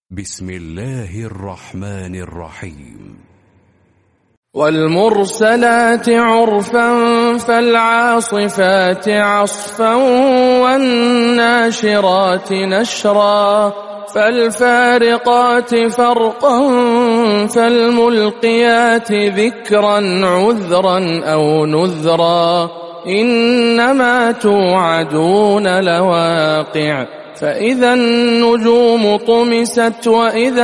بسم الله الرحمن الرحيم. والمرسلات عرفا فالعاصفات عصفا والناشرات نشرا فالفارقات فرقا فالملقيات ذكرا عذرا أو نذرا إنما توعدون لواقع فإذا النجوم طمست وإذا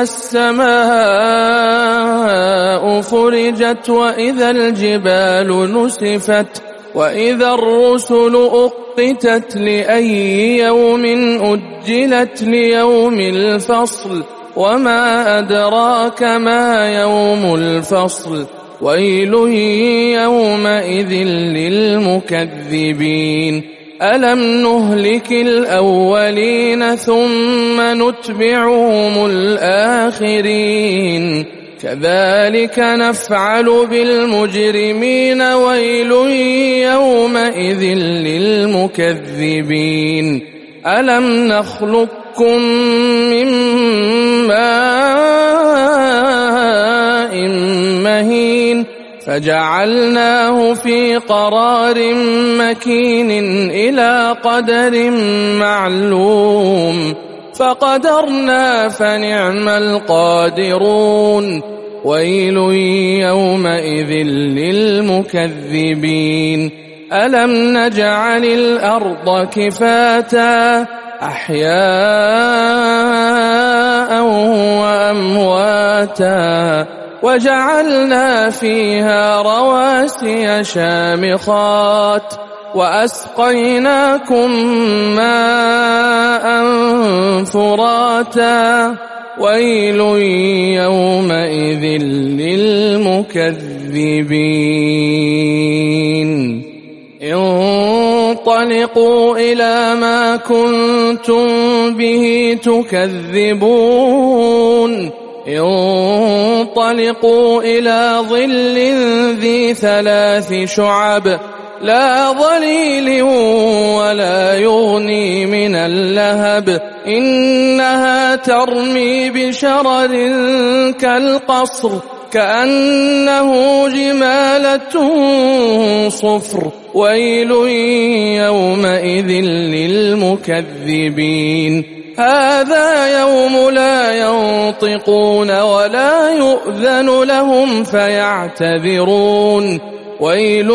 السماء فرجت وإذا الجبال نسفت وإذا الرسل أقتت لأي يوم أجلت ليوم الفصل وما أدراك ما يوم الفصل ويل يومئذ للمكذبين ألم نهلك الأولين ثم نتبعهم الآخرين كذلك نفعل بالمجرمين ويل يومئذ للمكذبين ألم نخلقكم من ماء مهين فجعلناه في قرار مكين إلى قدر معلوم فقدرنا فنعم القادرون ويل يومئذ للمكذبين ألم نجعل الأرض كفاتا أحياء وأمواتا وجعلنا فيها رواسي شامخات وأسقيناكم ماء فراتا ويل يومئذ للمكذبين انطلقوا إلى ما كنتم به تكذبون انطلقوا إلى ظل ذي 3 شعب لا ظليل ولا يغني من اللهب إنها ترمي بشرر كالقصر كأنه جمالة صفر ويل يومئذ للمكذبين هذا يوم لا ينطقون ولا يؤذن لهم فيعتذرون ويل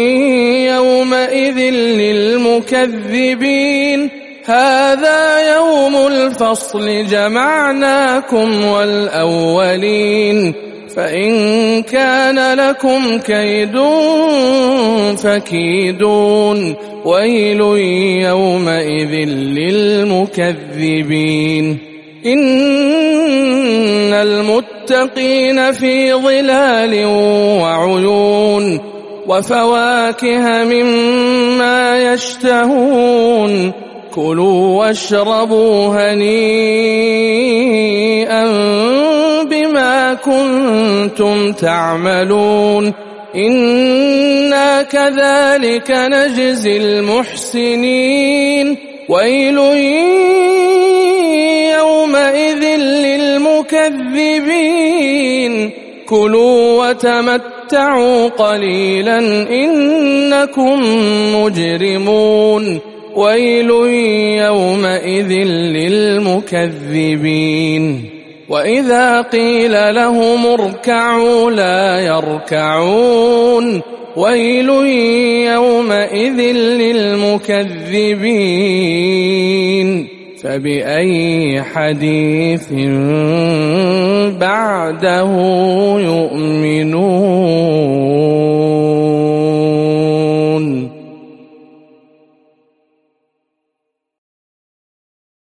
يومئذ للمكذبين هذا يوم الفصل جمعناكم والأولين فإن كان لكم كيد فكيدون ويل يومئذ للمكذبين إن المتقين في ظلال وعيون وفواكه مما يشتهون كلوا واشربوا هنيئا بما كنتم تعملون إنا كذلك نجزي المحسنين ويل يومئذ للمكذبين كلوا وتمتعوا قليلا إنكم مجرمون ويل يومئذ للمكذبين وإذا قيل لهم اركعوا لا يركعون ويل يومئذ للمكذبين فبأي حديث بعده يؤمنون.